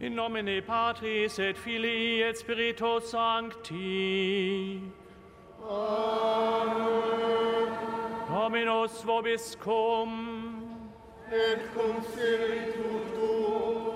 In nomine Patris et Filii et Spiritus Sancti. Amen. Dominus vobiscum. Et cum spiritu tuo.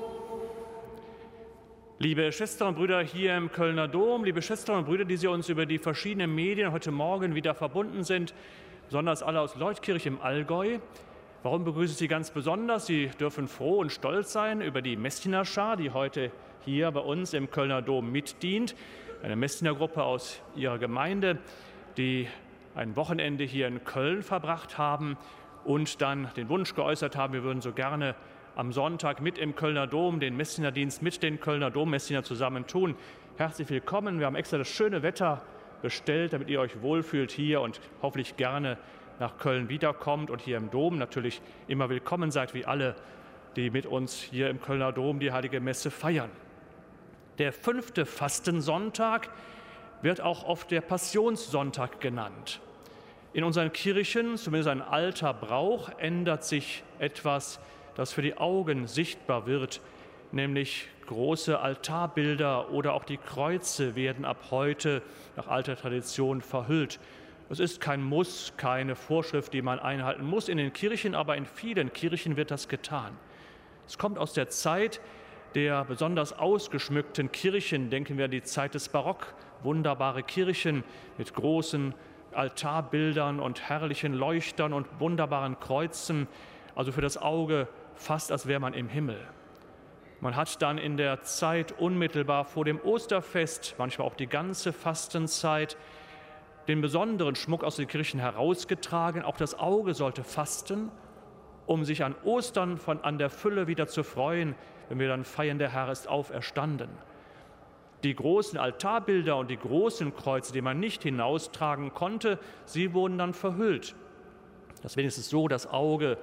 Liebe Schwestern und Brüder hier im Kölner Dom, liebe Schwestern und Brüder, die Sie uns über die verschiedenen Medien heute Morgen wieder verbunden sind, besonders alle aus Leutkirch im Allgäu. Warum begrüße ich Sie ganz besonders? Sie dürfen froh und stolz sein über die Messdienerschar, die heute hier bei uns im Kölner Dom mitdient. Eine Messdienergruppe aus Ihrer Gemeinde, die ein Wochenende hier in Köln verbracht haben und dann den Wunsch geäußert haben, wir würden so gerne am Sonntag mit im Kölner Dom den Messdienerdienst mit den Kölner Dommessdiener zusammen tun. Herzlich willkommen. Wir haben extra das schöne Wetter bestellt, damit ihr euch wohlfühlt hier und hoffentlich gerne nach Köln wiederkommt und hier im Dom natürlich immer willkommen seid, wie alle, die mit uns hier im Kölner Dom die Heilige Messe feiern. Der 5. Fastensonntag wird auch oft der Passionssonntag genannt. In unseren Kirchen, zumindest ein alter Brauch, ändert sich etwas, das für die Augen sichtbar wird, nämlich große Altarbilder oder auch die Kreuze werden ab heute nach alter Tradition verhüllt. Es ist kein Muss, keine Vorschrift, die man einhalten muss in den Kirchen, aber in vielen Kirchen wird das getan. Es kommt aus der Zeit der besonders ausgeschmückten Kirchen, denken wir an die Zeit des Barock, wunderbare Kirchen mit großen Altarbildern und herrlichen Leuchtern und wunderbaren Kreuzen, also für das Auge fast, als wäre man im Himmel. Man hat dann in der Zeit unmittelbar vor dem Osterfest, manchmal auch die ganze Fastenzeit, den besonderen Schmuck aus den Kirchen herausgetragen. Auch das Auge sollte fasten, um sich an Ostern an der Fülle wieder zu freuen, wenn wir dann feiern, der Herr ist auferstanden. Die großen Altarbilder und die großen Kreuze, die man nicht hinaustragen konnte, sie wurden dann verhüllt. Das wenigstens so das Auge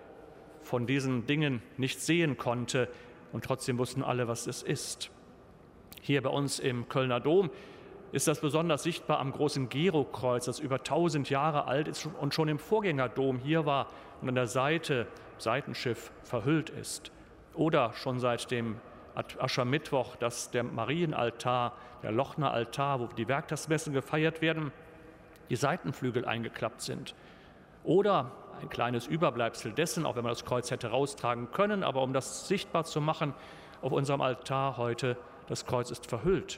von diesen Dingen nicht sehen konnte und trotzdem wussten alle, was es ist. Hier bei uns im Kölner Dom ist das besonders sichtbar am großen Gerokreuz, das über 1000 Jahre alt ist und schon im Vorgängerdom hier war und an der Seite, Seitenschiff, verhüllt ist. Oder schon seit dem Aschermittwoch, dass der Marienaltar, der Lochner Altar, wo die Werktagsmessen gefeiert werden, die Seitenflügel eingeklappt sind. Oder ein kleines Überbleibsel dessen, auch wenn man das Kreuz hätte raustragen können, aber um das sichtbar zu machen, auf unserem Altar heute, das Kreuz ist verhüllt.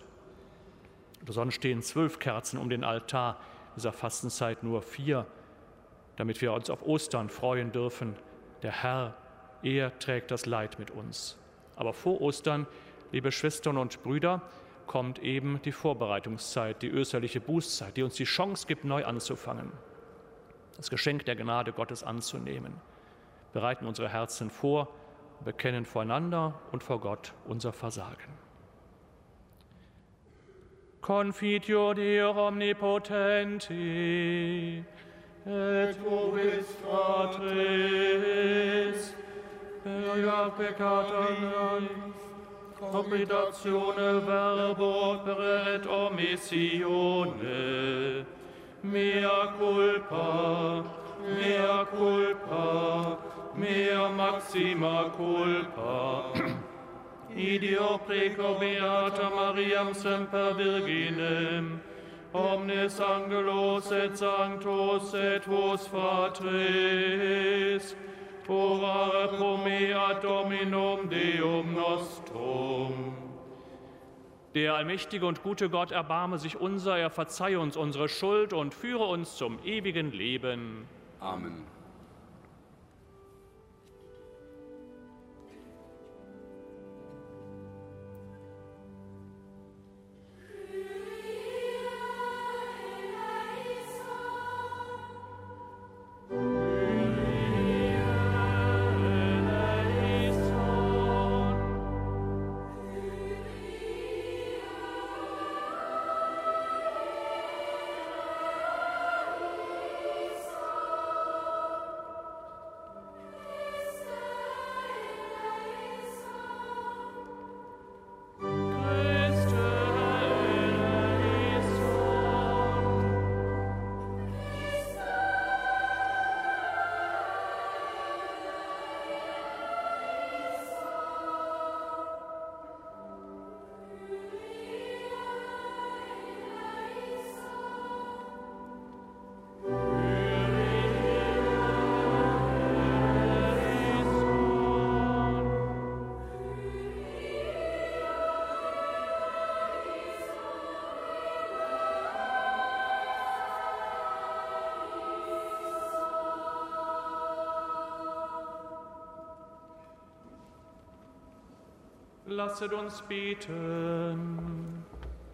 Sonst stehen 12 Kerzen um den Altar, dieser Fastenzeit nur 4, damit wir uns auf Ostern freuen dürfen. Der Herr, er trägt das Leid mit uns. Aber vor Ostern, liebe Schwestern und Brüder, kommt eben die Vorbereitungszeit, die österliche Bußzeit, die uns die Chance gibt, neu anzufangen, das Geschenk der Gnade Gottes anzunehmen. Bereiten unsere Herzen vor, bekennen voreinander und vor Gott unser Versagen. Confiteor Deo omnipotenti, et vobis Patris, per peccata cogitatione verbo et omissione, mea culpa, mea maxima culpa. Idio preco beata Mariam semper virginem, omnes angelos et sanctos et vos Patris, orare pro mea Dominum Deum nostrum. Der allmächtige und gute Gott erbarme sich unser, er verzeihe uns unsere Schuld und führe uns zum ewigen Leben. Amen. Lasset uns beten.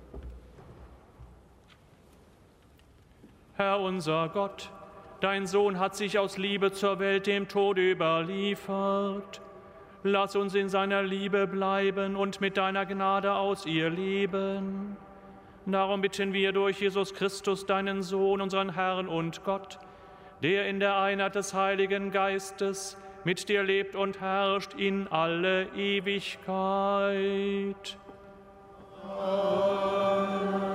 Herr unser Gott, dein Sohn hat sich aus Liebe zur Welt dem Tod überliefert. Lass uns in seiner Liebe bleiben und mit deiner Gnade aus ihr leben. Darum bitten wir durch Jesus Christus, deinen Sohn, unseren Herrn und Gott, der in der Einheit des Heiligen Geistes mit dir lebt und herrscht in alle Ewigkeit. Amen.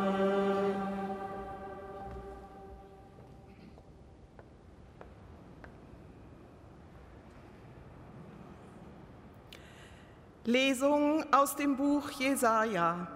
Lesung aus dem Buch Jesaja.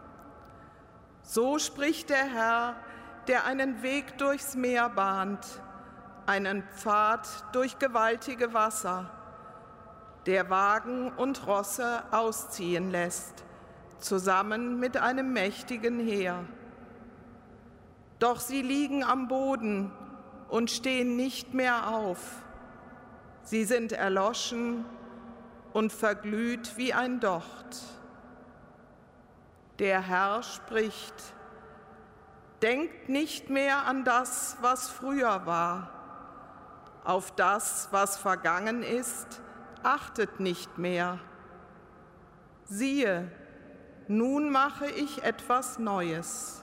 So spricht der Herr, der einen Weg durchs Meer bahnt, einen Pfad durch gewaltige Wasser, der Wagen und Rosse ausziehen lässt, zusammen mit einem mächtigen Heer. Doch sie liegen am Boden und stehen nicht mehr auf. Sie sind erloschen und verglüht wie ein Docht. Der Herr spricht: Denkt nicht mehr an das, was früher war. Auf das, was vergangen ist, achtet nicht mehr. Siehe, nun mache ich etwas Neues.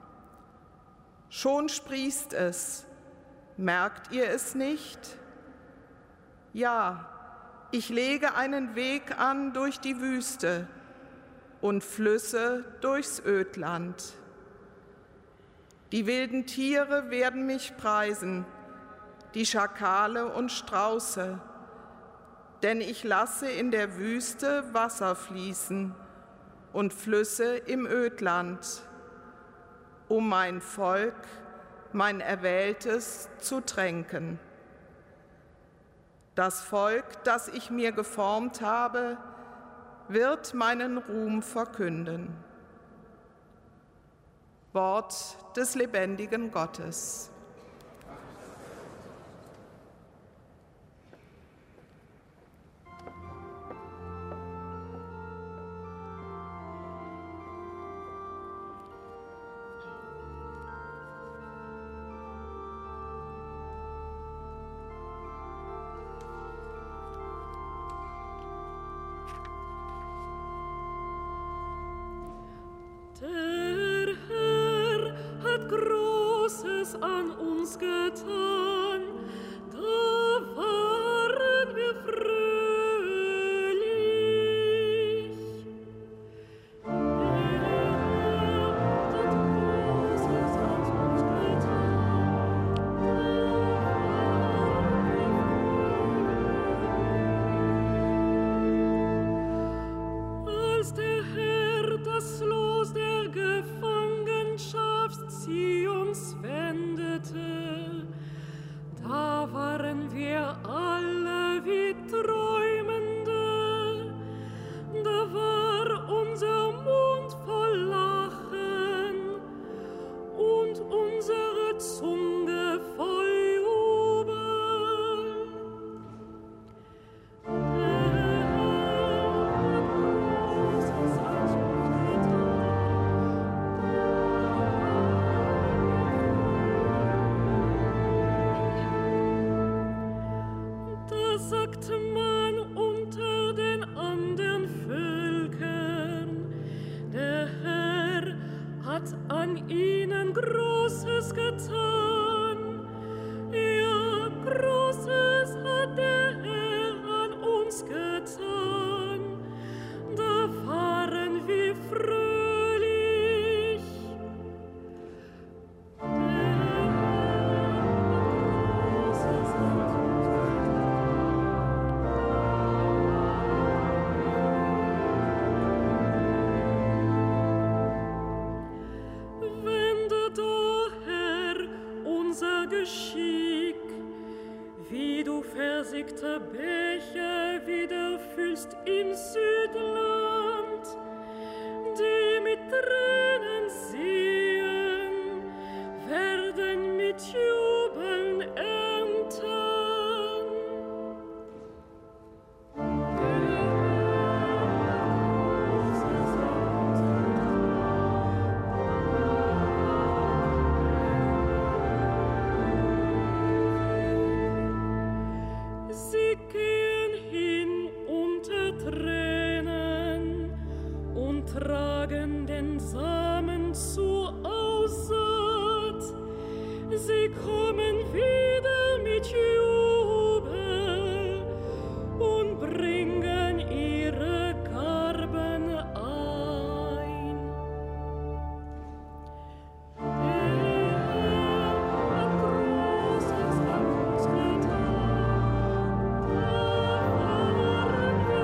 Schon sprießt es, merkt ihr es nicht? Ja, ich lege einen Weg an durch die Wüste und Flüsse durchs Ödland. Die wilden Tiere werden mich preisen, die Schakale und Strauße, denn ich lasse in der Wüste Wasser fließen und Flüsse im Ödland, um mein Volk, mein Erwähltes, zu tränken. Das Volk, das ich mir geformt habe, wird meinen Ruhm verkünden. Wort des lebendigen Gottes. Der Herr hat Großes an uns getan, da waren wir fröhlich. Der Herr hat Großes an uns getan, da waren wir fröhlich. Als der Herr das Los der Gefangenschaft Zions wendete, da waren wir alle wie Träumende, da war unser Mund voll Lachen und unsere Zunge voll Jubel. Der Herr hat Großes an uns getan. Da sagte man unter den anderen Völkern, der Herr hat an ihnen Großes getan. Ja, Großes hat der Herr an uns getan. Da waren wir fröhlich. Der Herr hat Großes an uns getan. Wende doch, Herr, unser Geschick, wie du versiegte Bäche wieder füllst im Südland, die mit Tränen sehen, werden mit Jubeln ernten. Der Herr hat tragen den Samen zur Aussaat. Sie kommen wieder mit Jubel und bringen ihre Garben ein. Der Herr hat Großes an uns getan, da waren wir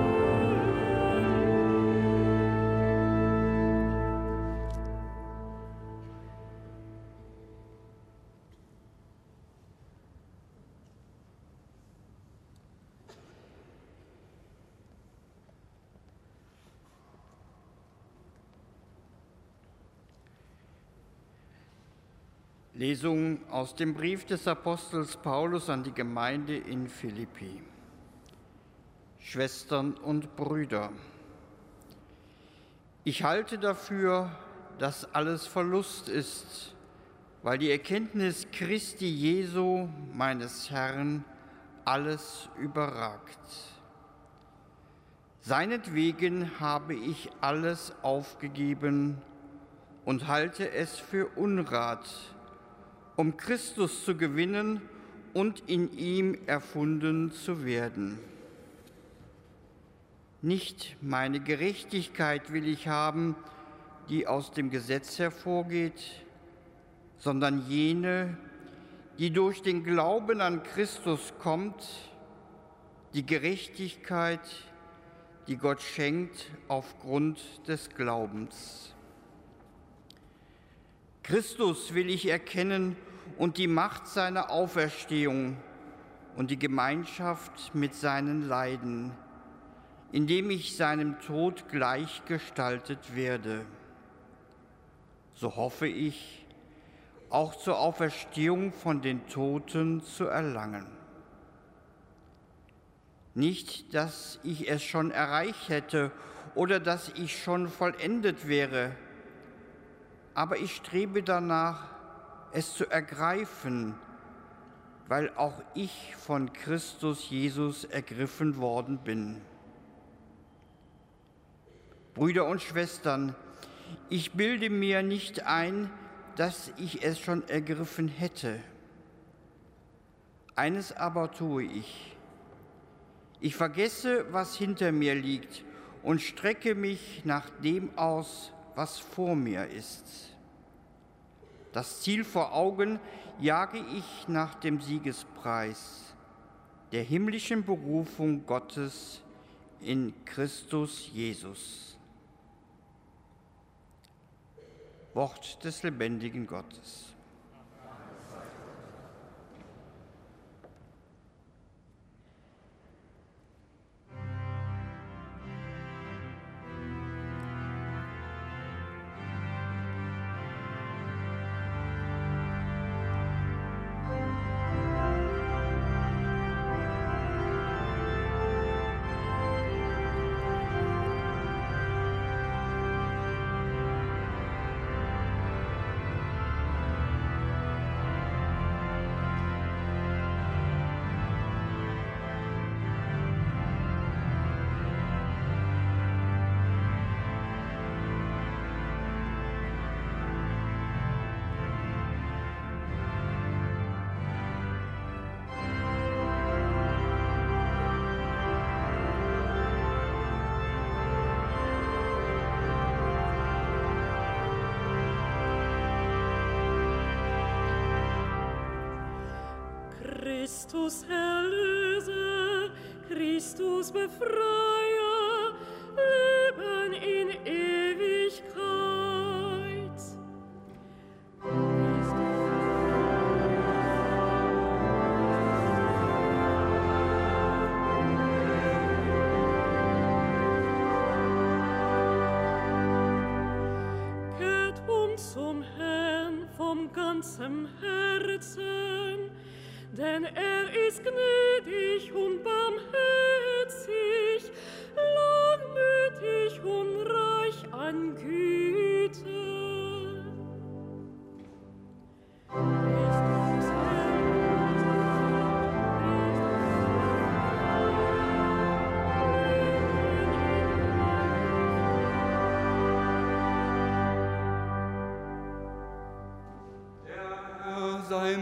Lesung aus dem Brief des Apostels Paulus an die Gemeinde in Philippi. Schwestern und Brüder, ich halte dafür, dass alles Verlust ist, weil die Erkenntnis Christi Jesu, meines Herrn, alles überragt. Seinetwegen habe ich alles aufgegeben und halte es für Unrat, um Christus zu gewinnen und in ihm erfunden zu werden. Nicht meine Gerechtigkeit will ich haben, die aus dem Gesetz hervorgeht, sondern jene, die durch den Glauben an Christus kommt, die Gerechtigkeit, die Gott schenkt aufgrund des Glaubens. Christus will ich erkennen und die Macht seiner Auferstehung und die Gemeinschaft mit seinen Leiden, indem ich seinem Tod gleichgestaltet werde. So hoffe ich, auch zur Auferstehung von den Toten zu erlangen. Nicht, dass ich es schon erreicht hätte oder dass ich schon vollendet wäre, aber ich strebe danach, es zu ergreifen, weil auch ich von Christus Jesus ergriffen worden bin. Brüder und Schwestern, ich bilde mir nicht ein, dass ich es schon ergriffen hätte. Eines aber tue ich. Ich vergesse, was hinter mir liegt und strecke mich nach dem aus, was vor mir ist. Das Ziel vor Augen jage ich nach dem Siegespreis, der himmlischen Berufung Gottes in Christus Jesus. Wort des lebendigen Gottes. Christus Erlöser, Christus Befreier, Leben in Ewigkeit. Kehrt zum Herrn vom ganzen Herzen, denn er ist gnädig und barmherzig, langmütig und reich an Güte.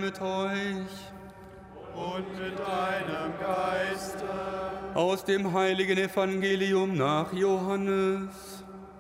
mit euch. Und mit deinem Geiste. Aus dem heiligen Evangelium nach Johannes.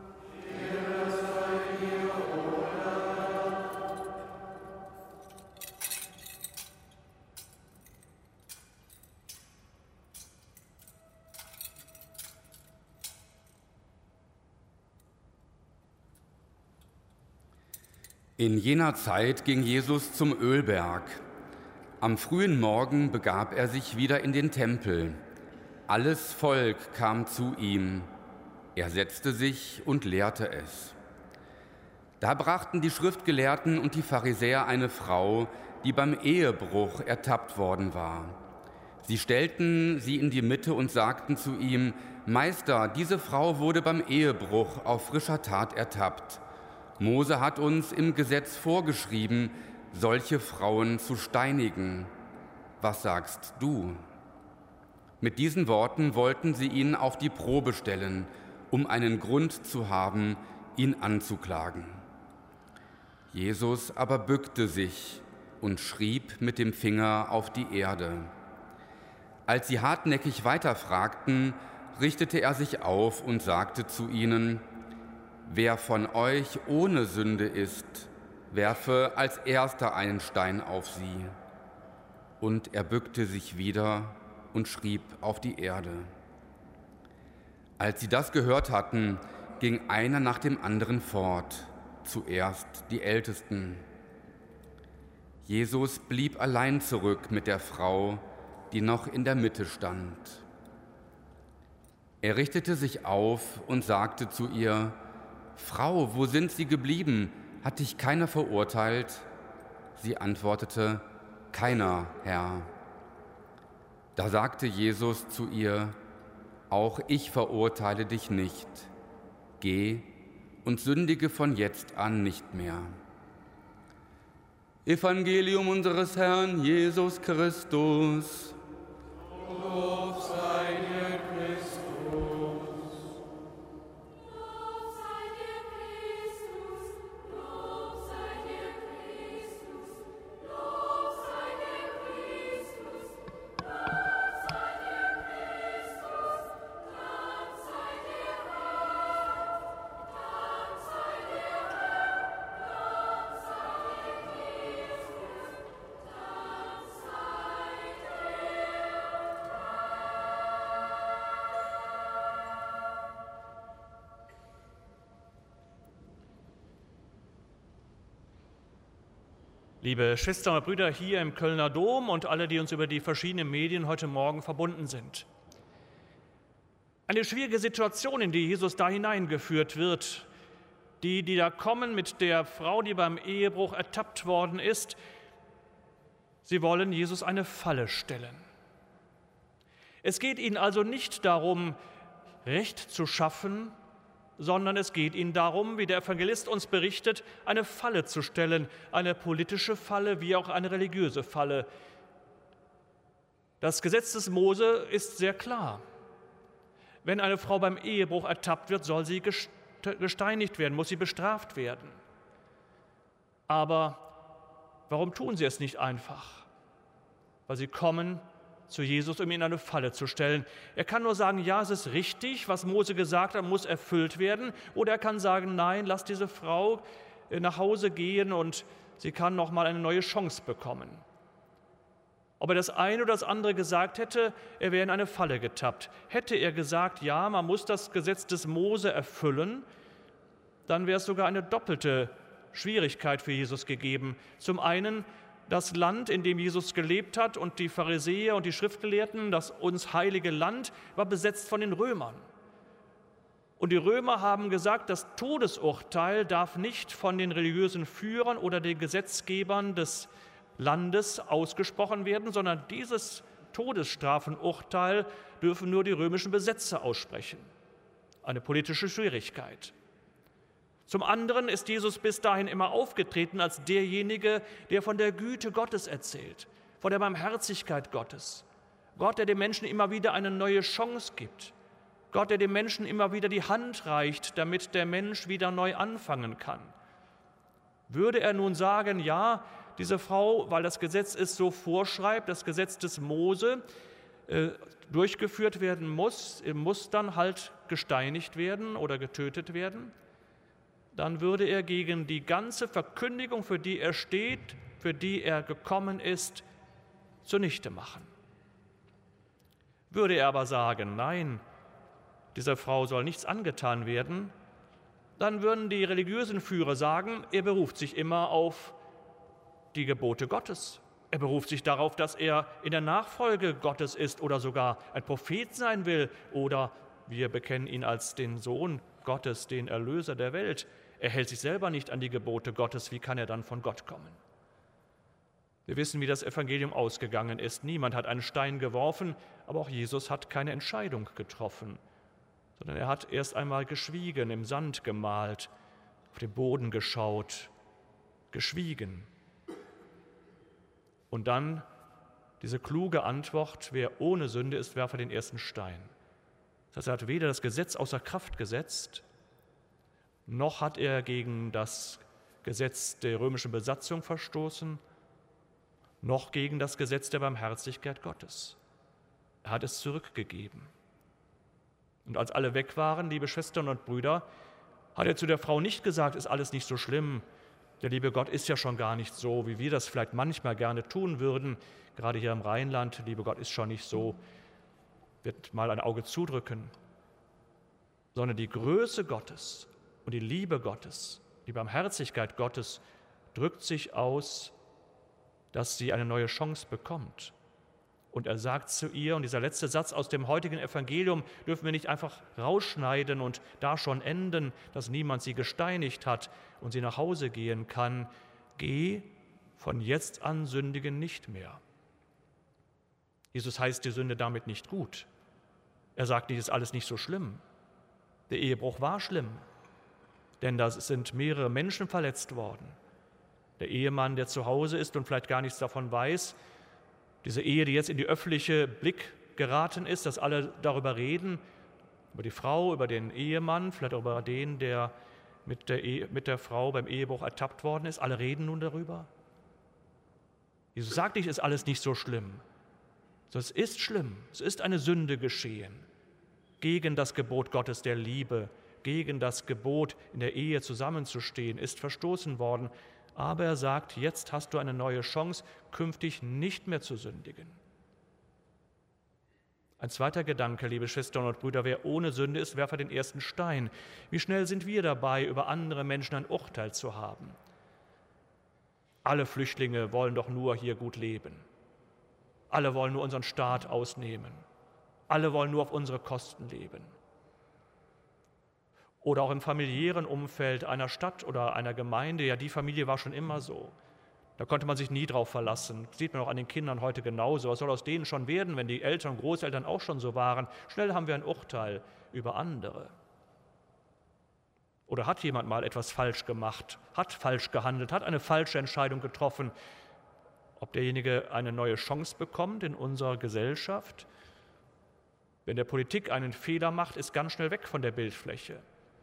In jener Zeit ging Jesus zum Ölberg. Am frühen Morgen begab er sich wieder in den Tempel. Alles Volk kam zu ihm. Er setzte sich und lehrte es. Da brachten die Schriftgelehrten und die Pharisäer eine Frau, die beim Ehebruch ertappt worden war. Sie stellten sie in die Mitte und sagten zu ihm: Meister, diese Frau wurde beim Ehebruch auf frischer Tat ertappt. Mose hat uns im Gesetz vorgeschrieben, solche Frauen zu steinigen. Was sagst du? Mit diesen Worten wollten sie ihn auf die Probe stellen, um einen Grund zu haben, ihn anzuklagen. Jesus aber bückte sich und schrieb mit dem Finger auf die Erde. Als sie hartnäckig weiterfragten, richtete er sich auf und sagte zu ihnen: Wer von euch ohne Sünde ist, werfe als erster einen Stein auf sie. Und er bückte sich wieder und schrieb auf die Erde. Als sie das gehört hatten, ging einer nach dem anderen fort, zuerst die Ältesten. Jesus blieb allein zurück mit der Frau, die noch in der Mitte stand. Er richtete sich auf und sagte zu ihr: Frau, wo sind Sie geblieben? Hat dich keiner verurteilt? Sie antwortete: Keiner, Herr. Da sagte Jesus zu ihr: Auch ich verurteile dich nicht. Geh und sündige von jetzt an nicht mehr. Evangelium unseres Herrn Jesus Christus. Lob sei dir, Christus. Liebe Schwestern und Brüder hier im Kölner Dom und alle, die uns über die verschiedenen Medien heute Morgen verbunden sind. Eine schwierige Situation, in die Jesus da hineingeführt wird. Die da kommen mit der Frau, die beim Ehebruch ertappt worden ist, sie wollen Jesus eine Falle stellen. Es geht ihnen also nicht darum, Recht zu schaffen, sondern es geht ihnen darum, wie der Evangelist uns berichtet, eine Falle zu stellen, eine politische Falle wie auch eine religiöse Falle. Das Gesetz des Mose ist sehr klar. Wenn eine Frau beim Ehebruch ertappt wird, soll sie gesteinigt werden, muss sie bestraft werden. Aber warum tun sie es nicht einfach? Weil sie kommen zu Jesus, um ihn in eine Falle zu stellen. Er kann nur sagen, ja, es ist richtig, was Mose gesagt hat, muss erfüllt werden. Oder er kann sagen, nein, lass diese Frau nach Hause gehen und sie kann noch mal eine neue Chance bekommen. Ob er das eine oder das andere gesagt hätte, er wäre in eine Falle getappt. Hätte er gesagt, ja, man muss das Gesetz des Mose erfüllen, dann wäre es sogar eine doppelte Schwierigkeit für Jesus gegeben. Zum einen, das Land, in dem Jesus gelebt hat und die Pharisäer und die Schriftgelehrten, das uns heilige Land, war besetzt von den Römern. Und die Römer haben gesagt, das Todesurteil darf nicht von den religiösen Führern oder den Gesetzgebern des Landes ausgesprochen werden, sondern dieses Todesstrafenurteil dürfen nur die römischen Besetzer aussprechen. Eine politische Schwierigkeit. Zum anderen ist Jesus bis dahin immer aufgetreten als derjenige, der von der Güte Gottes erzählt, von der Barmherzigkeit Gottes. Gott, der dem Menschen immer wieder eine neue Chance gibt. Gott, der dem Menschen immer wieder die Hand reicht, damit der Mensch wieder neu anfangen kann. Würde er nun sagen, ja, diese Frau, weil das Gesetz es so vorschreibt, das Gesetz des Mose, durchgeführt werden muss dann halt gesteinigt werden oder getötet werden, dann würde er gegen die ganze Verkündigung, für die er steht, für die er gekommen ist, zunichte machen. Würde er aber sagen, nein, dieser Frau soll nichts angetan werden, dann würden die religiösen Führer sagen, er beruft sich immer auf die Gebote Gottes. Er beruft sich darauf, dass er in der Nachfolge Gottes ist oder sogar ein Prophet sein will oder wir bekennen ihn als den Sohn Gottes, den Erlöser der Welt. Er hält sich selber nicht an die Gebote Gottes, wie kann er dann von Gott kommen? Wir wissen, wie das Evangelium ausgegangen ist. Niemand hat einen Stein geworfen, aber auch Jesus hat keine Entscheidung getroffen, sondern er hat erst einmal geschwiegen, im Sand gemalt, auf den Boden geschaut, geschwiegen. Und dann diese kluge Antwort, wer ohne Sünde ist, werfe den ersten Stein. Das heißt, er hat weder das Gesetz außer Kraft gesetzt, noch hat er gegen das Gesetz der römischen Besatzung verstoßen, noch gegen das Gesetz der Barmherzigkeit Gottes. Er hat es zurückgegeben. Und als alle weg waren, liebe Schwestern und Brüder, hat er zu der Frau nicht gesagt, ist alles nicht so schlimm. Der liebe Gott ist ja schon gar nicht so, wie wir das vielleicht manchmal gerne tun würden. Gerade hier im Rheinland, liebe Gott ist schon nicht so, wird mal ein Auge zudrücken. Sondern die Größe Gottes und die Liebe Gottes, die Barmherzigkeit Gottes drückt sich aus, dass sie eine neue Chance bekommt. Und er sagt zu ihr, und dieser letzte Satz aus dem heutigen Evangelium dürfen wir nicht einfach rausschneiden und da schon enden, dass niemand sie gesteinigt hat und sie nach Hause gehen kann. Geh, von jetzt an sündigen nicht mehr. Jesus heißt die Sünde damit nicht gut. Er sagt nicht, ist alles nicht so schlimm. Der Ehebruch war schlimm, denn da sind mehrere Menschen verletzt worden. Der Ehemann, der zu Hause ist und vielleicht gar nichts davon weiß, diese Ehe, die jetzt in die öffentliche Blick geraten ist, dass alle darüber reden, über die Frau, über den Ehemann, vielleicht auch über den, der mit der Frau beim Ehebruch ertappt worden ist. Alle reden nun darüber. Jesus sagt nicht, ist alles nicht so schlimm. Es ist schlimm. Es ist eine Sünde geschehen. Gegen das Gebot Gottes der Liebe, gegen das Gebot, in der Ehe zusammenzustehen, ist verstoßen worden. Aber er sagt, jetzt hast du eine neue Chance, künftig nicht mehr zu sündigen. Ein zweiter Gedanke, liebe Schwestern und Brüder, wer ohne Sünde ist, werfe den ersten Stein. Wie schnell sind wir dabei, über andere Menschen ein Urteil zu haben? Alle Flüchtlinge wollen doch nur hier gut leben. Alle wollen nur unseren Staat ausnehmen. Alle wollen nur auf unsere Kosten leben. Oder auch im familiären Umfeld einer Stadt oder einer Gemeinde, ja, die Familie war schon immer so. Da konnte man sich nie drauf verlassen. Das sieht man auch an den Kindern heute genauso. Was soll aus denen schon werden, wenn die Eltern und Großeltern auch schon so waren? Schnell haben wir ein Urteil über andere. Oder hat jemand mal etwas falsch gemacht, hat falsch gehandelt, hat eine falsche Entscheidung getroffen? Ob derjenige eine neue Chance bekommt in unserer Gesellschaft? Wenn der Politik einen Fehler macht, ist ganz schnell weg von der Bildfläche.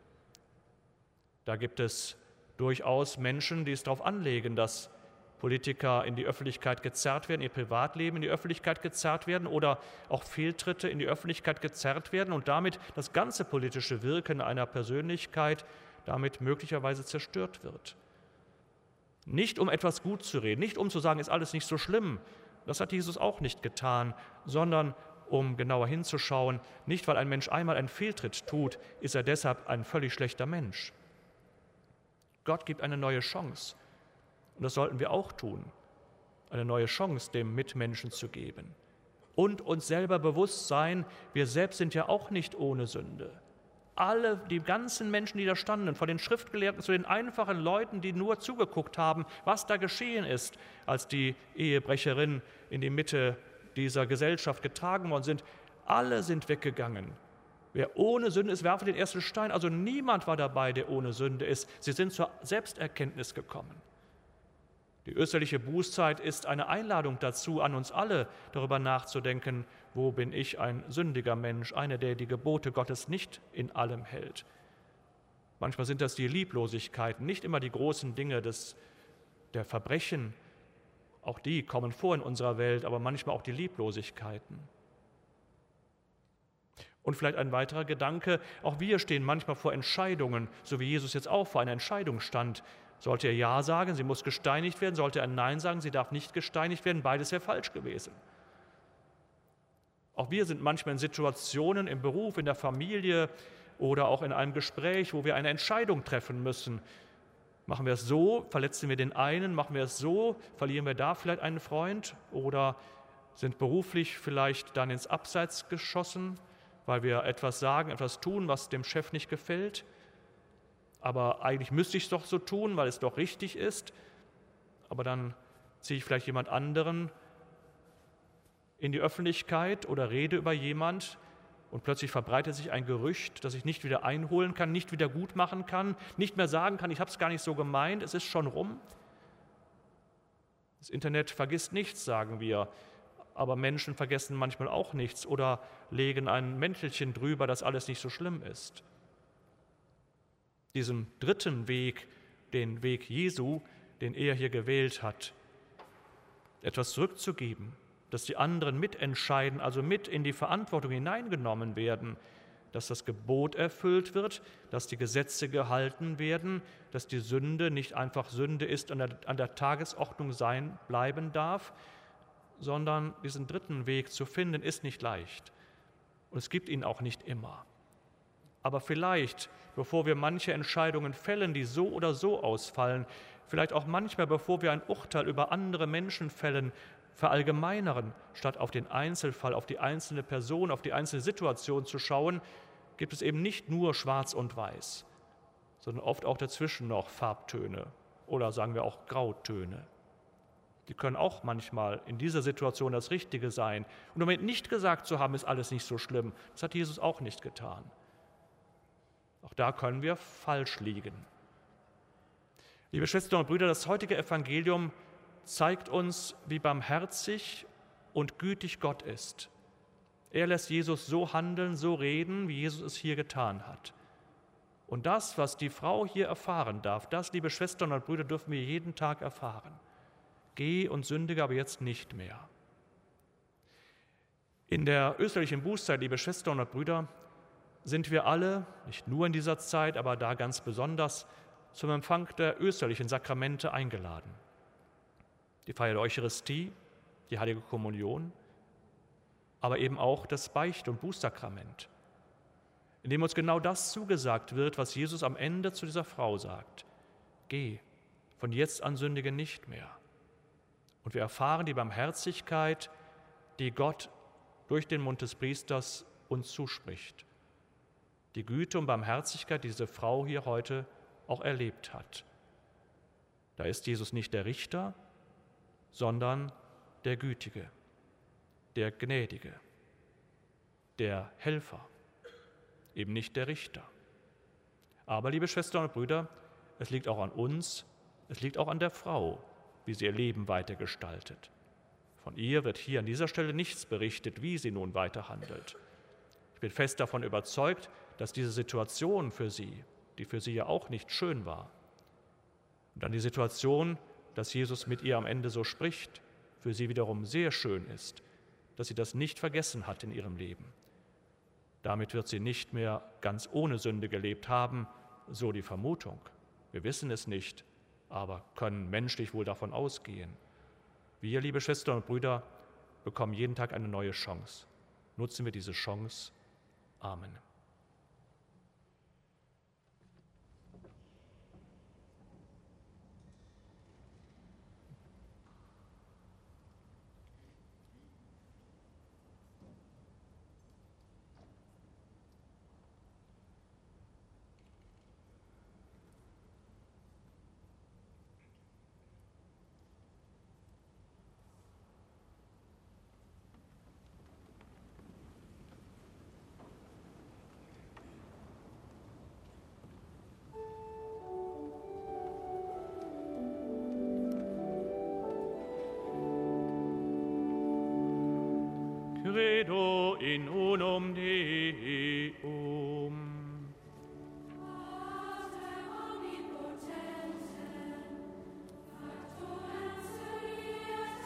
Da gibt es durchaus Menschen, die es darauf anlegen, dass Politiker in die Öffentlichkeit gezerrt werden, ihr Privatleben in die Öffentlichkeit gezerrt werden oder auch Fehltritte in die Öffentlichkeit gezerrt werden und damit das ganze politische Wirken einer Persönlichkeit damit möglicherweise zerstört wird. Nicht um etwas gut zu reden, nicht um zu sagen, ist alles nicht so schlimm, das hat Jesus auch nicht getan, sondern um genauer hinzuschauen, nicht weil ein Mensch einmal einen Fehltritt tut, ist er deshalb ein völlig schlechter Mensch. Gott gibt eine neue Chance. Und das sollten wir auch tun, eine neue Chance dem Mitmenschen zu geben. Und uns selber bewusst sein, wir selbst sind ja auch nicht ohne Sünde. Alle, die ganzen Menschen, die da standen, von den Schriftgelehrten zu den einfachen Leuten, die nur zugeguckt haben, was da geschehen ist, als die Ehebrecherin in die Mitte dieser Gesellschaft getragen worden sind, alle sind weggegangen. Wer ohne Sünde ist, werfe den ersten Stein. Also niemand war dabei, der ohne Sünde ist. Sie sind zur Selbsterkenntnis gekommen. Die österliche Bußzeit ist eine Einladung dazu, an uns alle darüber nachzudenken, wo bin ich ein sündiger Mensch, einer, der die Gebote Gottes nicht in allem hält. Manchmal sind das die Lieblosigkeiten, nicht immer die großen Dinge der Verbrechen, Auch die kommen vor in unserer Welt, aber manchmal auch die Lieblosigkeiten. Und vielleicht ein weiterer Gedanke, auch wir stehen manchmal vor Entscheidungen, so wie Jesus jetzt auch vor einer Entscheidung stand. Sollte er Ja sagen, sie muss gesteinigt werden, sollte er Nein sagen, sie darf nicht gesteinigt werden, beides wäre falsch gewesen. Auch wir sind manchmal in Situationen im Beruf, in der Familie oder auch in einem Gespräch, wo wir eine Entscheidung treffen müssen. Machen wir es so, verletzen wir den einen, machen wir es so, verlieren wir da vielleicht einen Freund oder sind beruflich vielleicht dann ins Abseits geschossen, weil wir etwas sagen, etwas tun, was dem Chef nicht gefällt. Aber eigentlich müsste ich es doch so tun, weil es doch richtig ist. Aber dann ziehe ich vielleicht jemand anderen in die Öffentlichkeit oder rede über jemand und plötzlich verbreitet sich ein Gerücht, das ich nicht wieder einholen kann, nicht wieder gut machen kann, nicht mehr sagen kann, ich habe es gar nicht so gemeint, es ist schon rum. Das Internet vergisst nichts, sagen wir, aber Menschen vergessen manchmal auch nichts oder legen ein Mäntelchen drüber, dass alles nicht so schlimm ist. Diesen dritten Weg, den Weg Jesu, den er hier gewählt hat, etwas zurückzugeben, dass die anderen mitentscheiden, also mit in die Verantwortung hineingenommen werden, dass das Gebot erfüllt wird, dass die Gesetze gehalten werden, dass die Sünde nicht einfach Sünde ist und an der Tagesordnung bleiben darf, sondern diesen dritten Weg zu finden, ist nicht leicht. Und es gibt ihn auch nicht immer. Aber vielleicht, bevor wir manche Entscheidungen fällen, die so oder so ausfallen, vielleicht auch manchmal, bevor wir ein Urteil über andere Menschen fällen, verallgemeinern, statt auf den Einzelfall, auf die einzelne Person, auf die einzelne Situation zu schauen, gibt es eben nicht nur Schwarz und Weiß, sondern oft auch dazwischen noch Farbtöne oder sagen wir auch Grautöne. Die können auch manchmal in dieser Situation das Richtige sein. Und damit nicht gesagt zu haben, ist alles nicht so schlimm, das hat Jesus auch nicht getan. Auch da können wir falsch liegen. Liebe Schwestern und Brüder, das heutige Evangelium zeigt uns, wie barmherzig und gütig Gott ist. Er lässt Jesus so handeln, so reden, wie Jesus es hier getan hat. Und das, was die Frau hier erfahren darf, das, liebe Schwestern und Brüder, dürfen wir jeden Tag erfahren. Geh und sündige aber jetzt nicht mehr. In der österreichischen Bußzeit, liebe Schwestern und Brüder, sind wir alle, nicht nur in dieser Zeit, aber da ganz besonders, zum Empfang der österlichen Sakramente eingeladen. Die Feier der Eucharistie, die Heilige Kommunion, aber eben auch das Beicht- und Bußsakrament, in dem uns genau das zugesagt wird, was Jesus am Ende zu dieser Frau sagt. Geh, von jetzt an sündige nicht mehr. Und wir erfahren die Barmherzigkeit, die Gott durch den Mund des Priesters uns zuspricht. Die Güte und Barmherzigkeit, die diese Frau hier heute auch erlebt hat. Da ist Jesus nicht der Richter, sondern der Gütige, der Gnädige, der Helfer, eben nicht der Richter. Aber, liebe Schwestern und Brüder, es liegt auch an uns, es liegt auch an der Frau, wie sie ihr Leben weitergestaltet. Von ihr wird hier an dieser Stelle nichts berichtet, wie sie nun weiter handelt. Ich bin fest davon überzeugt, dass diese Situation für sie, die für sie ja auch nicht schön war, und dann die Situation, dass Jesus mit ihr am Ende so spricht, für sie wiederum sehr schön ist, dass sie das nicht vergessen hat in ihrem Leben. Damit wird sie nicht mehr ganz ohne Sünde gelebt haben, so die Vermutung. Wir wissen es nicht, aber können menschlich wohl davon ausgehen. Wir, liebe Schwestern und Brüder, bekommen jeden Tag eine neue Chance. Nutzen wir diese Chance. Amen. Credo in unum Deum. Pater omnipotente, factor et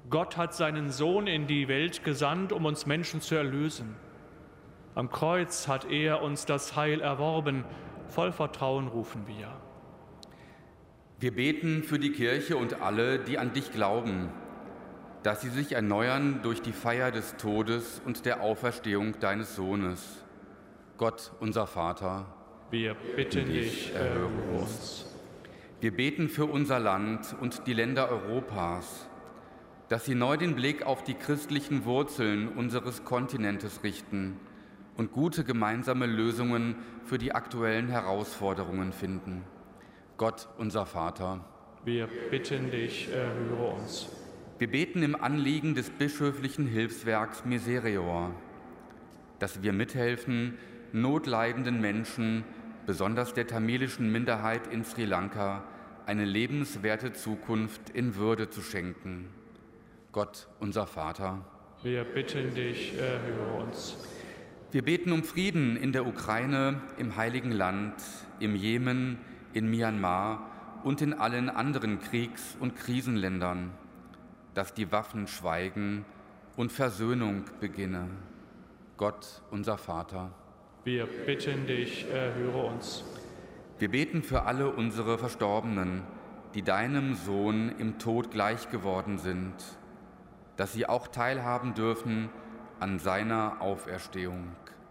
Gott hat seinen Sohn in die Welt gesandt, um uns Menschen zu erlösen. Am Kreuz hat er uns das Heil erworben. Voll Vertrauen rufen wir. Wir beten für die Kirche und alle, die an dich glauben, dass sie sich erneuern durch die Feier des Todes und der Auferstehung deines Sohnes. Gott, unser Vater, wir bitten dich, erhöre uns. Wir beten für unser Land und die Länder Europas, dass sie neu den Blick auf die christlichen Wurzeln unseres Kontinentes richten und gute gemeinsame Lösungen für die aktuellen Herausforderungen finden. Gott, unser Vater, wir bitten dich, erhöre uns. Wir beten im Anliegen des bischöflichen Hilfswerks Miserior, dass wir mithelfen, notleidenden Menschen, besonders der tamilischen Minderheit in Sri Lanka, eine lebenswerte Zukunft in Würde zu schenken. Gott, unser Vater, wir bitten dich, erhöre uns. Wir beten um Frieden in der Ukraine, im Heiligen Land, im Jemen, in Myanmar und in allen anderen Kriegs- und Krisenländern, dass die Waffen schweigen und Versöhnung beginne. Gott, unser Vater, wir bitten dich, erhöre uns. Wir beten für alle unsere Verstorbenen, die deinem Sohn im Tod gleich geworden sind, dass sie auch teilhaben dürfen an seiner Auferstehung.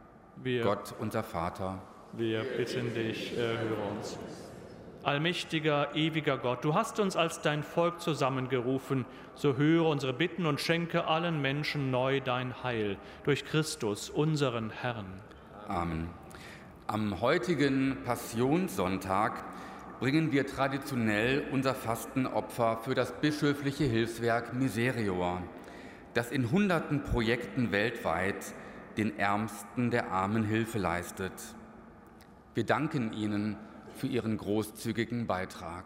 Gott, unser Vater, wir bitten dich, erhöre uns. Allmächtiger, ewiger Gott, du hast uns als dein Volk zusammengerufen, so höre unsere Bitten und schenke allen Menschen neu dein Heil, durch Christus, unseren Herrn. Amen. Am heutigen Passionssonntag bringen wir traditionell unser Fastenopfer für das bischöfliche Hilfswerk Miserior, das in hunderten Projekten weltweit den Ärmsten der Armen Hilfe leistet. Wir danken Ihnen für Ihren großzügigen Beitrag.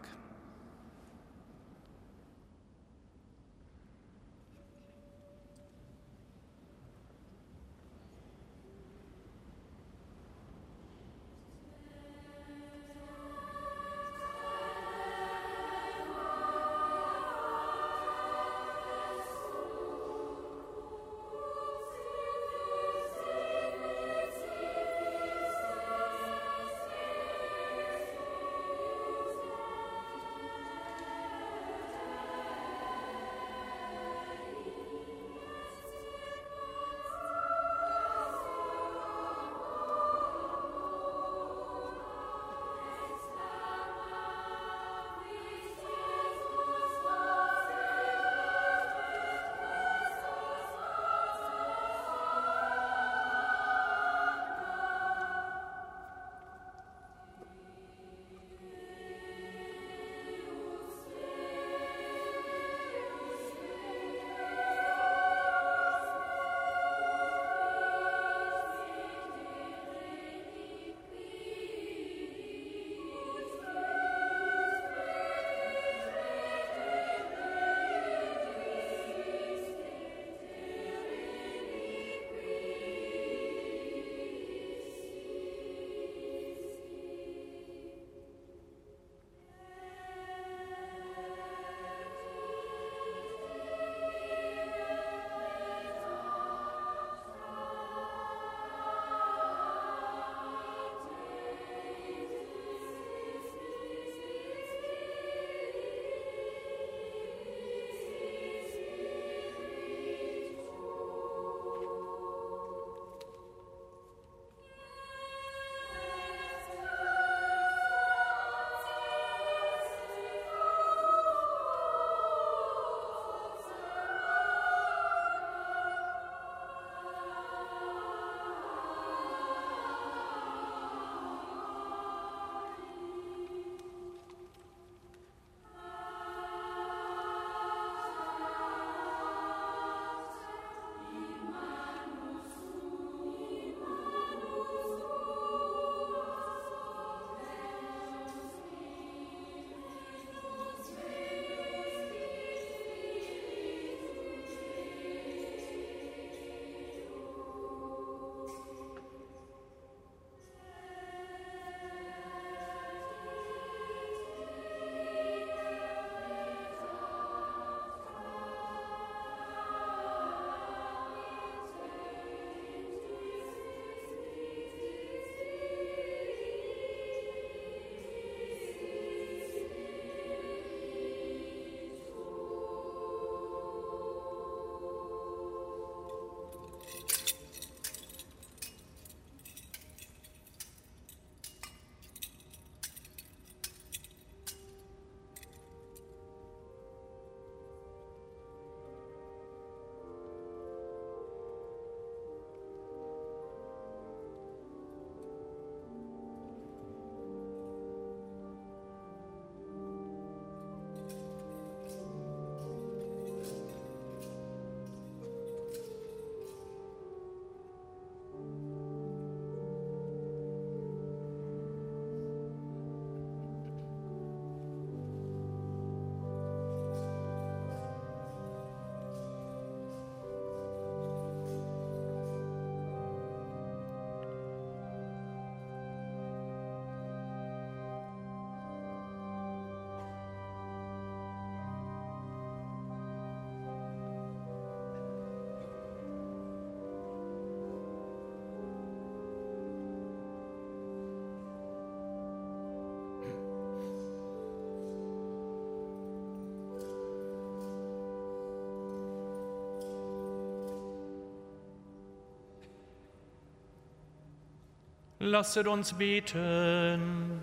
Lasset uns beten.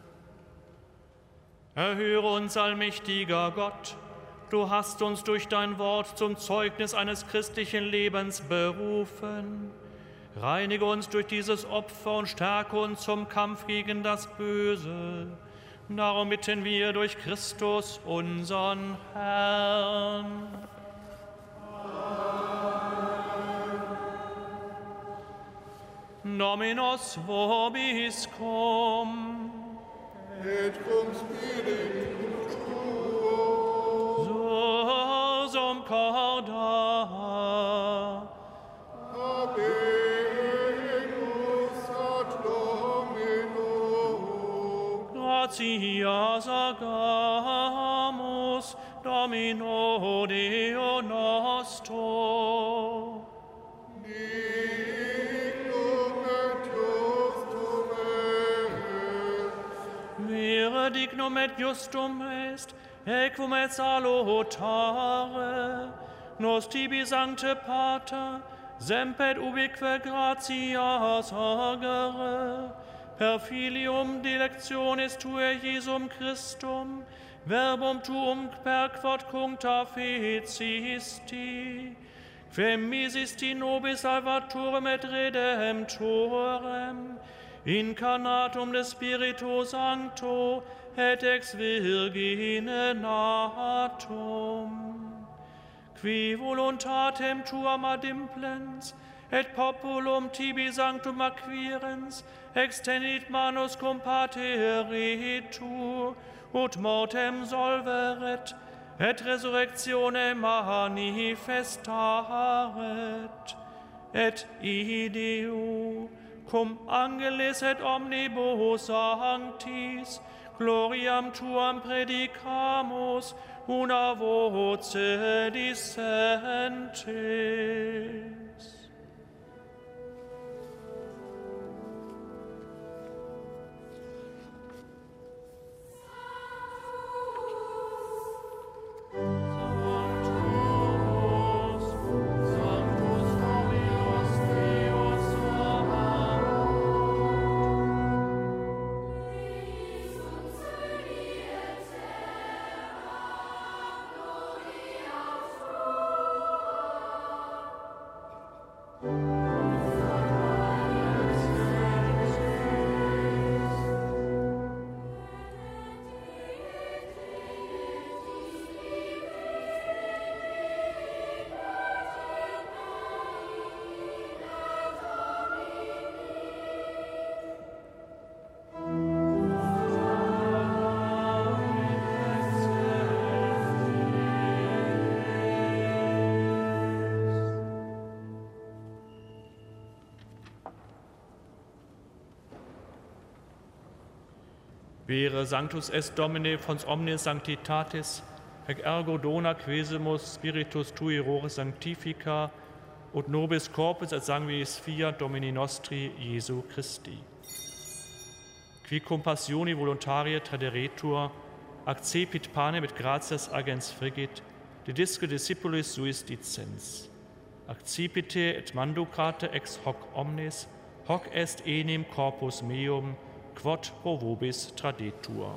Erhöre uns, allmächtiger Gott. Du hast uns durch dein Wort zum Zeugnis eines christlichen Lebens berufen. Reinige uns durch dieses Opfer und stärke uns zum Kampf gegen das Böse. Darum bitten wir durch Christus, unseren Herrn. Dominus vobiscum. Et cum spiritu tuo. Sursum corda. Habemus ad Domino. Gratias agamus Domino Deo nostro. Dignum et justum est, equum et salutare, nos tibi sancte Pater, sempet ubique gratias agere, per filium dilectionis tuae Jesum Christum, verbum tuum per quod cuncta fecisti, quem misisti nobis salvatorem et redemptorem, incarnatum de Spiritu Sancto, et ex Virgine natum, qui voluntatem tuam adimplens, et populum tibi sanctum acquirens, extendit manus cum pateritur, ut mortem solveret, et resurrectione manifestaret, et ideo, cum angelis et omnibus sanctis, gloriam tuam predicamus, una voce dissentes. Vere sanctus est Domine fons omnes sanctitatis, ec ergo dona quesimus spiritus tui rore sanctifica, ut nobis corpus et sanguis fiat Domini nostri Iesu Christi. Qui compassioni voluntaria traderetur, accepit panem et gratias agens frigit, didisque discipulis suis dicens. Accipite et manducate ex hoc omnes, hoc est enim corpus meum, quod pro vobis tradetur.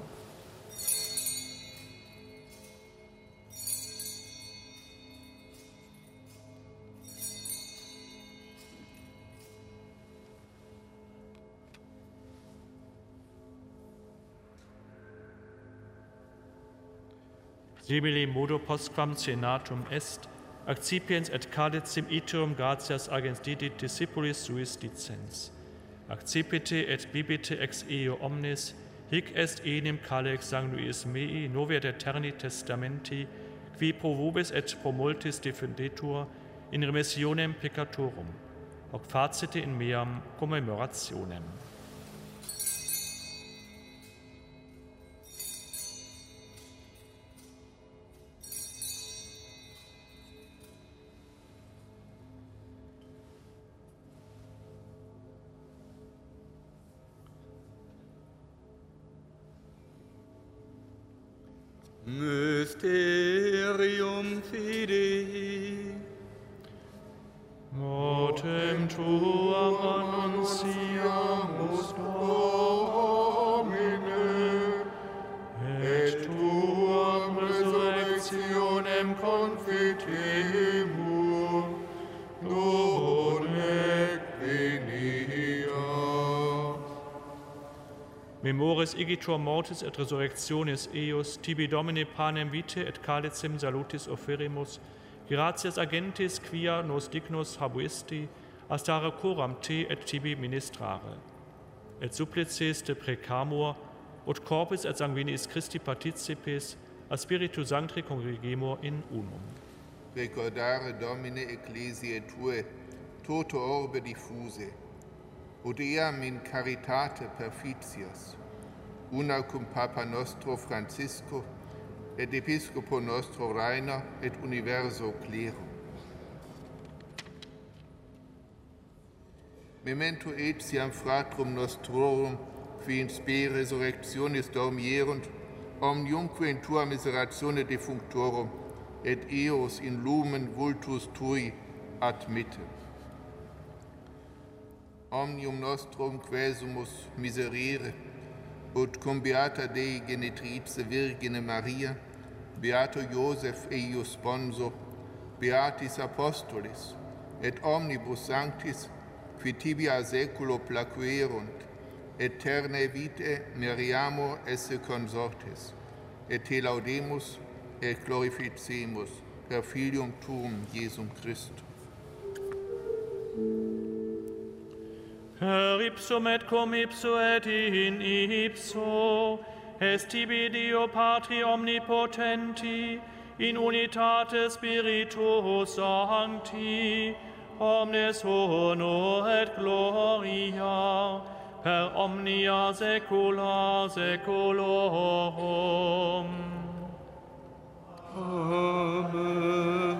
Simile modo postquam cenatum est, accipiens et cadicim iterum gratias agens didit discipulis suis dicens. Accipite et bibite ex eo omnes, hic est enim calex sanguis mei novi et aeterni testamenti, qui pro vobis et pro multis defendetur in remissionem peccatorum, hoc facite in meam commemorationem. Mysterium Fidei. Motem tuam annunciamus Memoris igitur mortis et resurrectionis eius, tibi Domine panem vitae et calicem salutis offerimus, gratias agentis quia nos dignus habuisti, astare coram te et tibi ministrare. Et supplices te precamur, ut corpus et sanguinis Christi participes, a Spiritu Sancti congregemur in unum. Recordare Domine Ecclesiae Tue, toto orbe diffuse, ut eam in caritate perficias, una cum Papa nostro Francisco, et Episcopo nostro Rainer, et universo clero. Memento etiam fratrum nostrorum, qui in spe resurrectionis dormierunt, omniumque in tua miseratione defunctorum, et eos in lumen vultus tui admitte. Omnium nostrum quesumus miserere, ut cum beata Dei genitrice Virgine Maria, beato Iosef eius sponsor, beatis apostolis, et omnibus sanctis, qui tibi a seculo placuerunt, aeternae vitae meriamur esse consortes, et te laudemus et glorificemus per Filium Tuum Iesum Christum. Per ipsum et cum ipso et in ipso, est tibi Dio Patri omnipotenti, in unitate Spiritus Sancti, omnes honor et gloria, per omnia saecula saeculorum. Amen.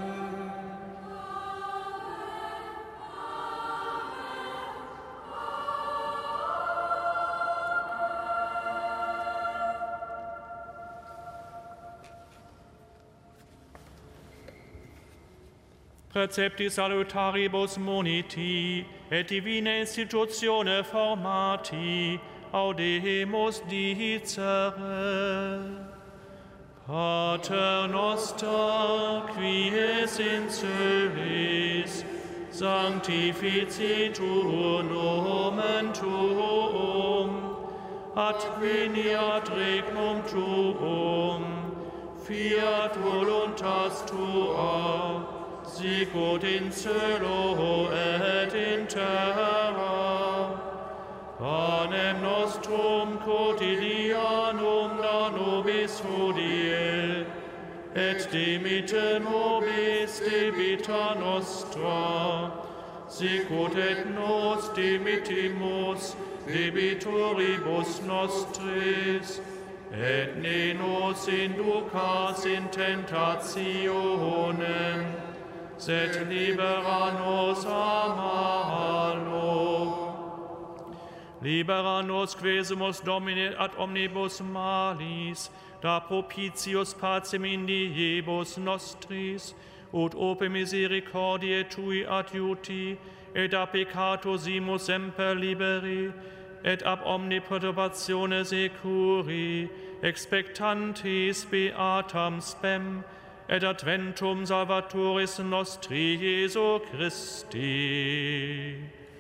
Precepti salutaribus moniti, et divina institutione formati, audemus dicere. Pater noster, qui es in celis, sanctificitur nomen tuum, adveniat regnum tuum, fiat voluntas tua, sicut in cielo et in terra. Panem nostrum quotidianum da nobis hodie, et dimitte nobis debita nostra, sicut et nos dimittimus debitoribus nostris, et ne nos inducas in tentationem, sed libera nos a malo. Libera nos quesumus Domine ad omnibus malis, da propitius pacem indiebus nostris, ut ope misericordiae Tui adiuti, et a peccato simus semper liberi, et ab omni perturbatione securi, expectantis beatam spem, et adventum salvatoris nostri Iesu Christi.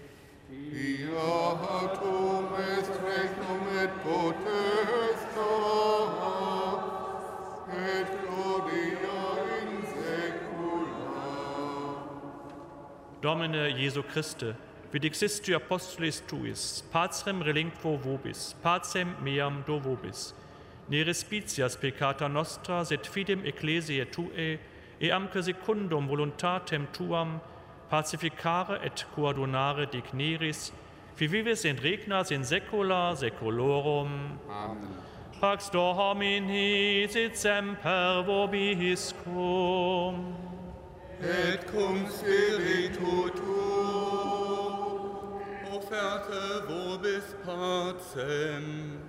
Fiatum est regnum et potestas, et gloria in saecula. Domine Iesu Christe, vidixistu apostolis tuis, pacem relincvo vobis, pacem meam do vobis. Ne respicias peccata nostra, sed fidem ecclesiae Tuae, eamque secundum voluntatem Tuam, pacificare et coordonare digneris, qui vives in regnas in saecula saeculorum. Amen. Pax Domini sit semper vobiscum. Et cum spiritu tuo, offerte vobis pacem.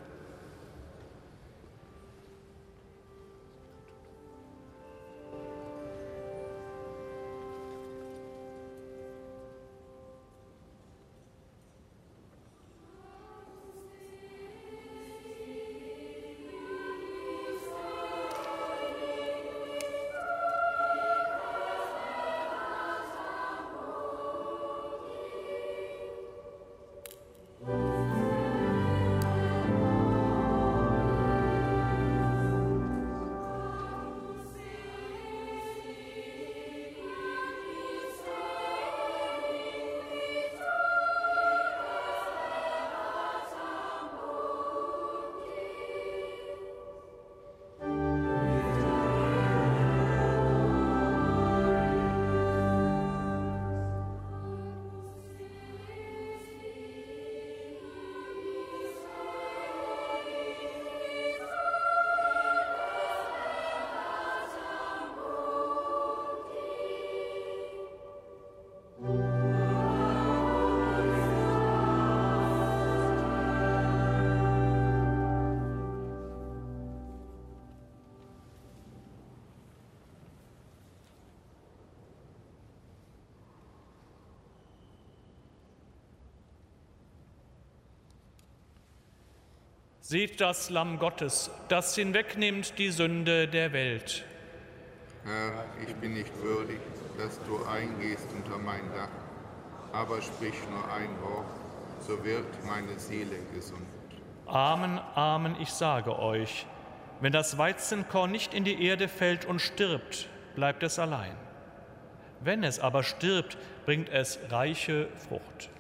Seht das Lamm Gottes, das hinwegnimmt die Sünde der Welt. Herr, ich bin nicht würdig, dass du eingehst unter mein Dach, aber sprich nur ein Wort, so wird meine Seele gesund. Amen, Amen, ich sage euch, wenn das Weizenkorn nicht in die Erde fällt und stirbt, bleibt es allein. Wenn es aber stirbt, bringt es reiche Frucht.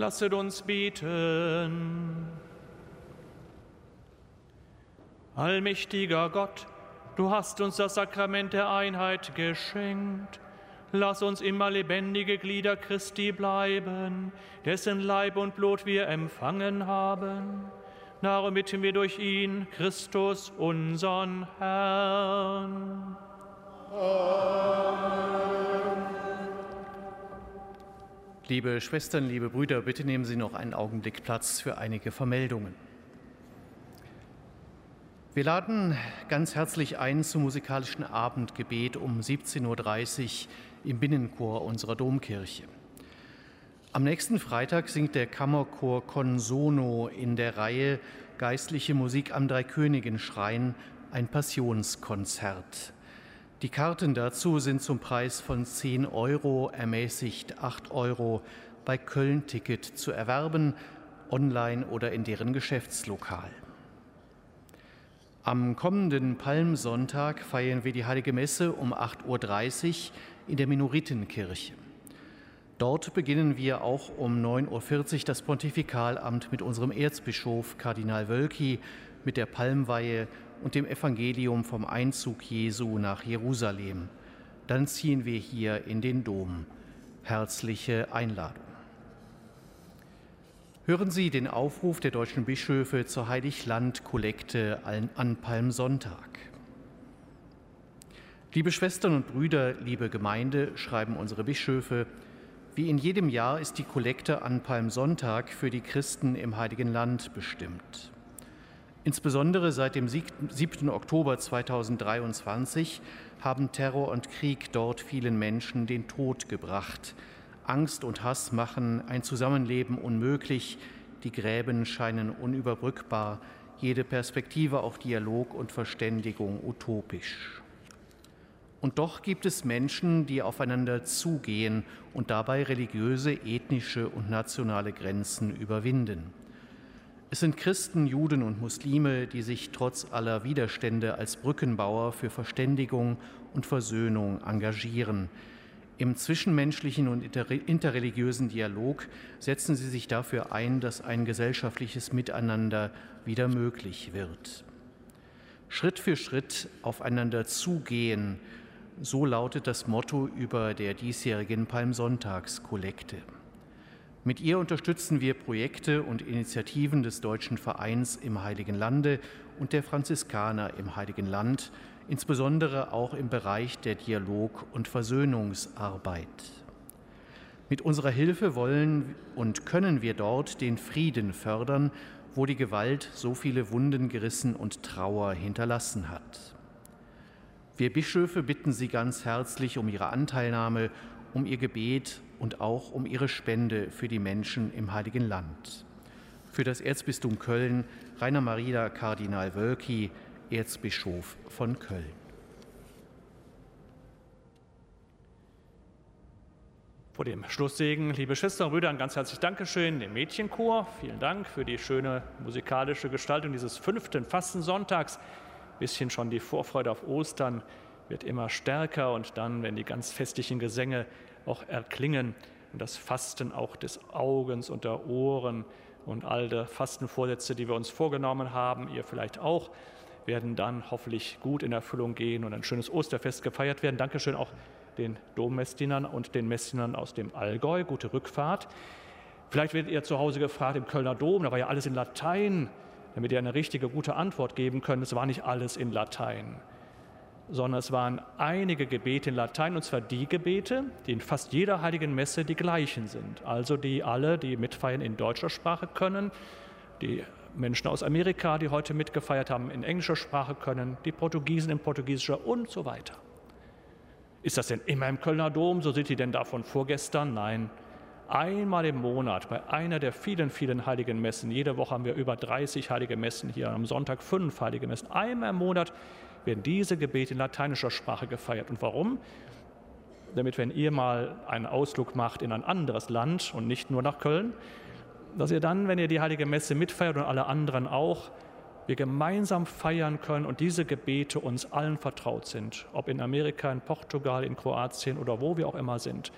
Lasset uns beten. Allmächtiger Gott, du hast uns das Sakrament der Einheit geschenkt. Lass uns immer lebendige Glieder Christi bleiben, dessen Leib und Blut wir empfangen haben. Darum bitten wir durch ihn, Christus, unseren Herrn. Amen. Liebe Schwestern, liebe Brüder, bitte nehmen Sie noch einen Augenblick Platz für einige Vermeldungen. Wir laden ganz herzlich ein zum musikalischen Abendgebet um 17:30 Uhr im Binnenchor unserer Domkirche. Am nächsten Freitag singt der Kammerchor Con Sono in der Reihe Geistliche Musik am Dreikönigenschrein ein Passionskonzert. Die Karten dazu sind zum Preis von 10 € ermäßigt 8 € bei Köln-Ticket zu erwerben, online oder in deren Geschäftslokal. Am kommenden Palmsonntag feiern wir die Heilige Messe um 8:30 Uhr in der Minoritenkirche. Dort beginnen wir auch um 9:40 Uhr das Pontifikalamt mit unserem Erzbischof Kardinal Wölki, mit der Palmweihe und dem Evangelium vom Einzug Jesu nach Jerusalem. Dann ziehen wir hier in den Dom. Herzliche Einladung. Hören Sie den Aufruf der deutschen Bischöfe zur Heiligland-Kollekte an Palmsonntag. Liebe Schwestern und Brüder, liebe Gemeinde, schreiben unsere Bischöfe, wie in jedem Jahr ist die Kollekte an Palmsonntag für die Christen im Heiligen Land bestimmt. Insbesondere seit dem 7. Oktober 2023 haben Terror und Krieg dort vielen Menschen den Tod gebracht. Angst und Hass machen ein Zusammenleben unmöglich, die Gräben scheinen unüberbrückbar, jede Perspektive auf Dialog und Verständigung utopisch. Und doch gibt es Menschen, die aufeinander zugehen und dabei religiöse, ethnische und nationale Grenzen überwinden. Es sind Christen, Juden und Muslime, die sich trotz aller Widerstände als Brückenbauer für Verständigung und Versöhnung engagieren. Im zwischenmenschlichen und interreligiösen Dialog setzen sie sich dafür ein, dass ein gesellschaftliches Miteinander wieder möglich wird. Schritt für Schritt aufeinander zugehen, so lautet das Motto über der diesjährigen Palmsonntagskollekte. Mit ihr unterstützen wir Projekte und Initiativen des Deutschen Vereins im Heiligen Lande und der Franziskaner im Heiligen Land, insbesondere auch im Bereich der Dialog- und Versöhnungsarbeit. Mit unserer Hilfe wollen und können wir dort den Frieden fördern, wo die Gewalt so viele Wunden gerissen und Trauer hinterlassen hat. Wir Bischöfe bitten Sie ganz herzlich um Ihre Anteilnahme, um Ihr Gebet und auch um Ihre Spende für die Menschen im Heiligen Land. Für das Erzbistum Köln Rainer Maria Kardinal Wölki, Erzbischof von Köln. Vor dem Schlusssegen, liebe Schwestern und Brüder, ein ganz herzliches Dankeschön dem Mädchenchor. Vielen Dank für die schöne musikalische Gestaltung dieses 5. Fastensonntags. Ein bisschen schon die Vorfreude auf Ostern wird immer stärker und dann, wenn die ganz festlichen Gesänge auch erklingen und das Fasten auch des Augens und der Ohren und all die Fastenvorsätze, die wir uns vorgenommen haben, ihr vielleicht auch, werden dann hoffentlich gut in Erfüllung gehen und ein schönes Osterfest gefeiert werden. Dankeschön auch den Dommessdienern und den Messdienern aus dem Allgäu. Gute Rückfahrt. Vielleicht werdet ihr zu Hause gefragt im Kölner Dom, da war ja alles in Latein, damit ihr eine richtige, gute Antwort geben könnt. Es war nicht alles in Latein, sondern es waren einige Gebete in Latein, und zwar die Gebete, die in fast jeder heiligen Messe die gleichen sind. Also die alle, die mitfeiern, in deutscher Sprache können, die Menschen aus Amerika, die heute mitgefeiert haben, in englischer Sprache können, die Portugiesen in portugiesischer und so weiter. Ist das denn immer im Kölner Dom? So sind die denn davon vorgestern? Nein. Einmal im Monat bei einer der vielen, vielen heiligen Messen. Jede Woche haben wir über 30 heilige Messen hier, am Sonntag 5 heilige Messen. Einmal im Monat werden diese Gebete in lateinischer Sprache gefeiert. Und warum? Damit, wenn ihr mal einen Ausflug macht in ein anderes Land und nicht nur nach Köln, dass ihr dann, wenn ihr die heilige Messe mitfeiert und alle anderen auch, wir gemeinsam feiern können und diese Gebete uns allen vertraut sind, ob in Amerika, in Portugal, in Kroatien oder wo wir auch immer sind.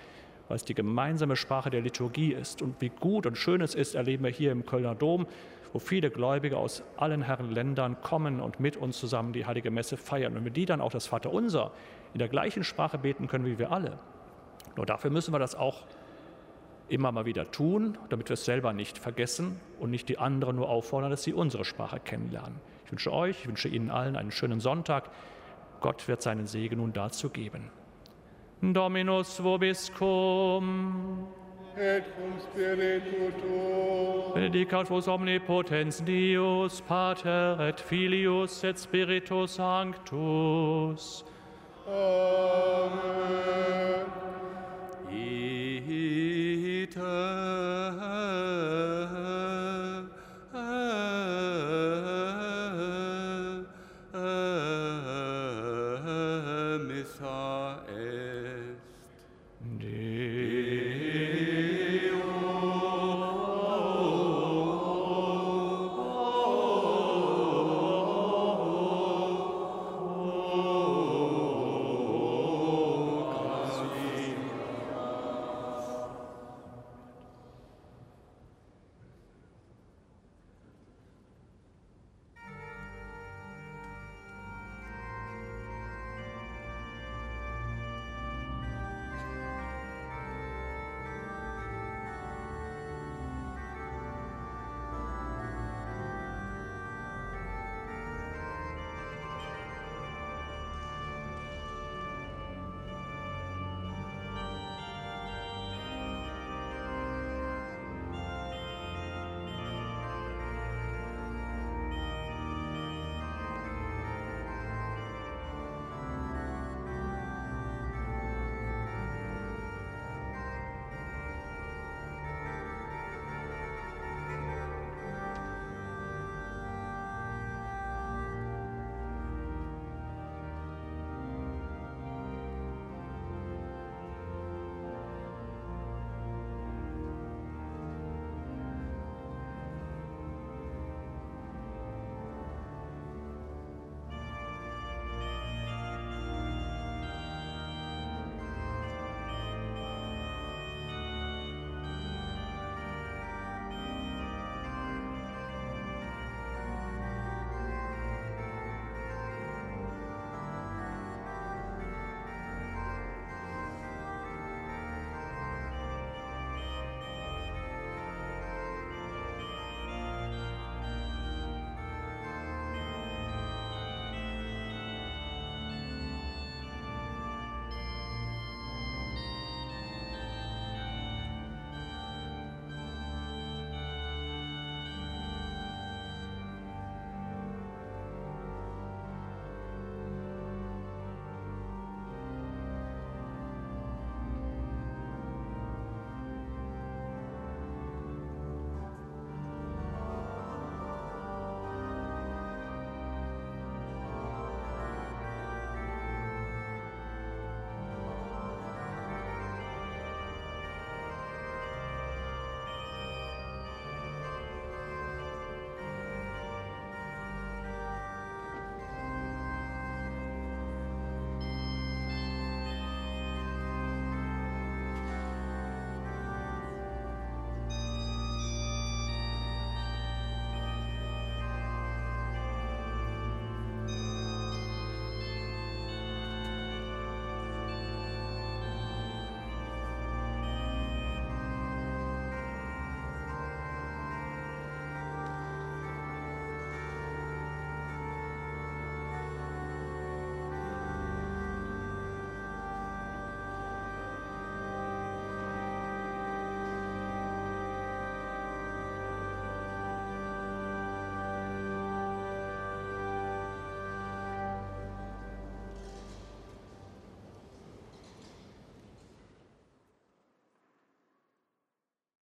weil es die gemeinsame Sprache der Liturgie ist. Und wie gut und schön es ist, erleben wir hier im Kölner Dom, wo viele Gläubige aus allen Herren Ländern kommen und mit uns zusammen die Heilige Messe feiern. Und wenn die dann auch das Vaterunser in der gleichen Sprache beten können wie wir alle. Nur dafür müssen wir das auch immer mal wieder tun, damit wir es selber nicht vergessen und nicht die anderen nur auffordern, dass sie unsere Sprache kennenlernen. Ich wünsche euch, ich wünsche Ihnen allen einen schönen Sonntag. Gott wird seinen Segen nun dazu geben. Dominus vobiscum. Et cum spiritu tuo. Benedicat vos omnipotens Deus, Pater et Filius et Spiritus Sanctus. Amen.